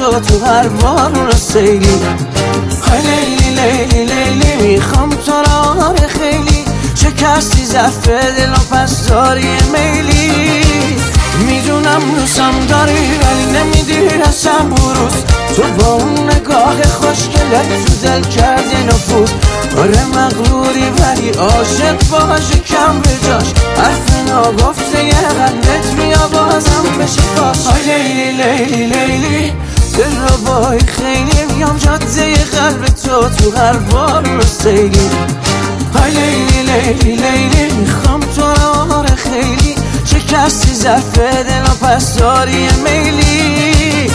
تو هر بارون سیلی. های لیلی لیلی لیلی میخوام تو را خیلی، شکستی ضعف دل و پس داری میلی. میدونم دوستم داری ولی نمیدی اصلا بروز، تو با اون نگاه خوشگلت تو دل کردی نفوذ. آره مغروری ولی عاشق باش کم به جاش، حرف ناگفته یه قلبت بیا بازم بشه پاس. های لیلی لیلی لیلی دل رو بای خیلی، میام جاده قلب تو هر بار رو سیلی. های لیلی لیلی لیلی میخوام تو را خیلی، شکستی ضعف دل و پس داری میلی.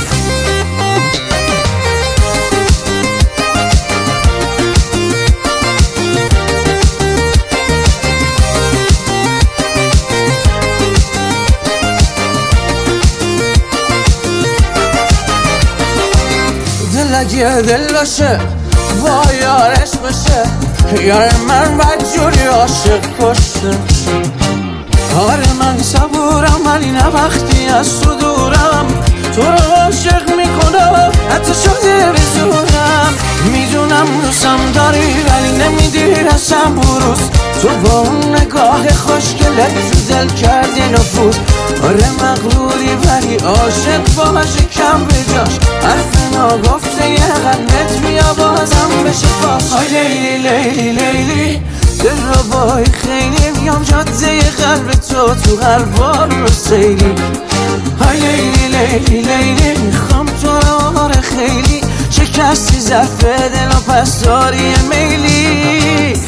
دل اگه دل باشه با یارش باشه، یار من بدجوری عاشق کشه. آره من صبورم ولی نه وقتی از تو دورم، تو رو عاشق میکنم حتی شده بزورم. میدونم دوستم داری ولی نمیدی اصلا بروز، تو با اون نگاه خوشگلت تو دل کردی نفوذ. آره مغروری ولی عاشق باش کم به جاش، حرف ناگفته یه قلبت بیا بازم بشه پاس. های لیلی لیلی لیلی دل رو بای خیلی، میام جاده قلب تو هر بار رو سیلی. های لیلی لیلی لیلی میخوام تو را خیلی، شکستی ضعف دل و پس داری میلی.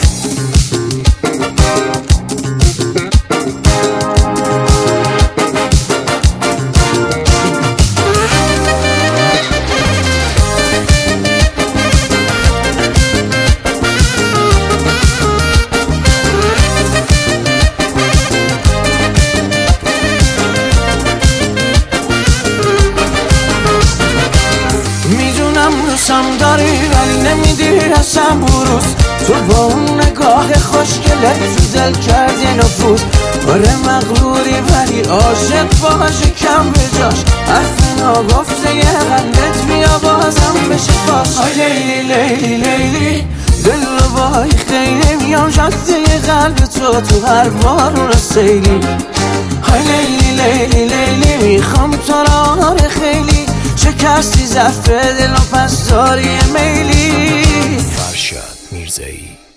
دوستم داری ولی نمیدی اصلا بروز، تو با اون نگاه خوشگلت تو دل کردی نفوذ. آره مغروری ولی عاشق باش کم به جاش، حرف ناگفته یه قلبت بیا بازم بشه پاس. های لیلی لیلی لیلی دل رو بای خیلی، میام جاده قلب تو هر بار رو سیلی. های لیلی لیلی لیلی میخوام تو را خیلی، شکستی ضعف دل و پس داری میلی. فرشاد میرزایی.